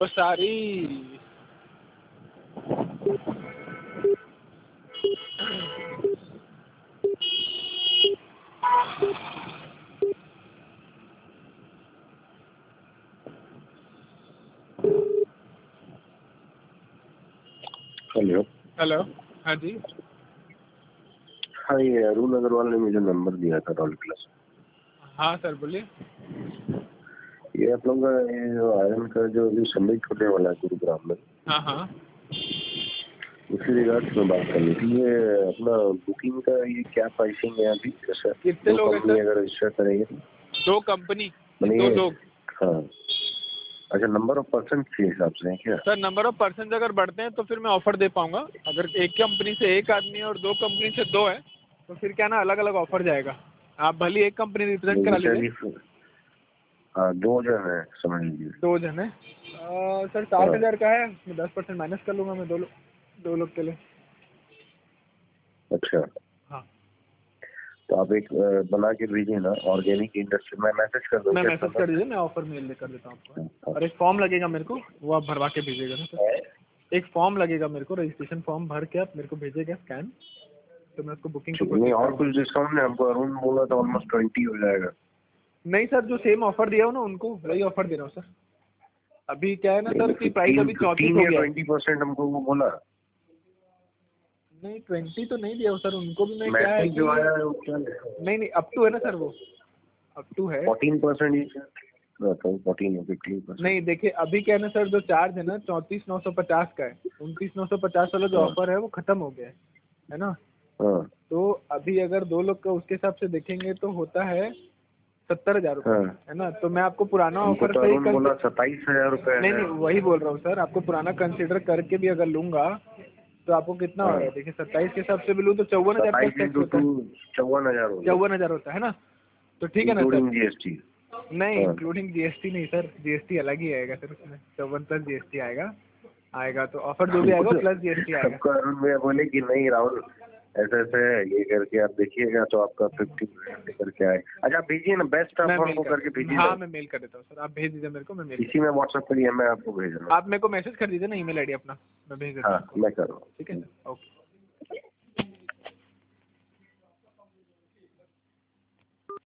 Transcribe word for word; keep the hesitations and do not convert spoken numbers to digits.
वो सारी hello. Hello, हाँ जी। हाँ, ये अरुण अग्रवाल ने मुझे नंबर दिया था रॉयल क्लास। हाँ सर बोलिए। ये आप लोग का ये जो आयरन का जो अभी सबमिट होने वाला है गुरुग्राम में, हाँ हाँ उसी रिगार्ड्स में बात करनी थी। ये अपना बुकिंग का ये क्या प्राइसिंग है अभी? जैसे कितने दो लोग हैं कंपनी सर? अगर रजिस्टर करेंगे दो कंपनी, मैंने दो ये, लोग। हाँ, अच्छा, नंबर ऑफ पर्सन के हिसाब से है क्या? सर नंबर ऑफ पर्सन अगर बढ़ते हैं तो फिर मैं ऑफर दे पाऊंगा। अगर एक कंपनी से एक आदमी है और दो कंपनी से दो है तो फिर क्या ना अलग अलग ऑफर जाएगा। आप भले एक कंपनी रिप्रेजेंट करा लीजिए। हाँ, दो जन है समझ लीजिए। दो जन है आ, सर साठ हाँ, हजार का है, मैं दस परसेंट माइनस कर लूंगा मैं दो लोग दो लोग के लिए। अच्छा, हाँ तो आप एक अ, बना के भेजिए ना, ऑर्गेनिक इंडस्ट्री। मैं मैसेज कर दूँ मैं क्या मैसेज नंबर कर पे? दीजिए, मैं ऑफर मेल कर देता हूँ आपको। हाँ, और एक फॉर्म लगेगा मेरे को, वो आप भरवा के भेजिएगा ना सर। एक फॉर्म लगेगा मेरे को, रजिस्ट्रेशन फॉर्म भर के आप मेरे को भेजिएगा स्कैन, तो मैं उसको बुकिंग को ठीक है। नहीं, प्रोसीड और करूँगा। कुछ डिस्काउंट नहीं? हमको अरुण बोला था ऑलमोस्ट ट्वेंटी हो जाएगा। नहीं सर, जो सेम ऑफर दिया हो ना उनको वही ऑफर दे रहा हूँ सर। अभी क्या है ना नहीं, सर तो कि प्राइस फिफ्टीन अभी चौंतीस फिफ्टीन हो या गया है। ट्वेंटी परसेंट हमको वो बोला। नहीं ट्वेंटी तो नहीं दिया हो सर उनको भी। मैं क्या है मैसेज कि जो आया है वो क्या? नहीं नहीं अप टू है ना सर, वो अप टू है। फोर्टीन परसेंट ही फोर्टीन या फिफ्टीन परसेंट? नहीं देखिए अभी क्या है ना सर, जो चार्ज है ना चौंतीस नौ सौ पचास का है। उनतीस नौ सौ पचास वाला जो हाँ, ऑफर है वो खत्म हो गया है है ना। हाँ, तो अभी अगर दो लोग का उसके हिसाब से देखेंगे तो होता है सत्तर हजार रुपये, हाँ। है ना। तो मैं आपको पुराना हमको ऑफर तो से ही अरुण कर बोला सत्ताईस हजार रुपए नहीं है। नहीं वही बोल रहा हूँ सर, आपको पुराना कंसीडर करके भी अगर लूंगा तो आपको कितना हो हाँ, रहा है देखिए। सत्ताईस के हिसाब से भी लूँ तो चौवन हजार प्लस सत्ताईस टैक्स इंटू होता टू है। चौवन हजार हो गया, चौवन हजार होता है ना। तो ठीक है ना सर। Including GST. नहीं हाँ, इंक्लूडिंग जीएसटी नहीं सर, जीएसटी अलग ही आएगा सर उसमें। चौवन प्लस जीएसटी आएगा आएगा तो ऑफर जो भी आएगा प्लस जीएसटी आएगा। सबको अरुण भैया बोले कि नहीं राहुल ऐसे ऐसे है, ये करके आप देखिएगा तो आपका फिफ्टी परसेंट करके आए। अच्छा, आप भेजिए ना, बेस्ट आप मैं मेल हमको कर करके भेजिए हाँ ना। मैं मेल कर देता हूँ सर, आप भेज दीजिए मेरे को, मैं मेल कर इसी में व्हाट्सएप करिए, मैं आपको भेज रहा हूँ। आप मेरे को मैसेज कर दीजिए ना ईमेल आईडी अपना, मैं भेज देता हाँ, हूँ आपको। मैं कर रहा हूँ। ठीक है सर, ओके।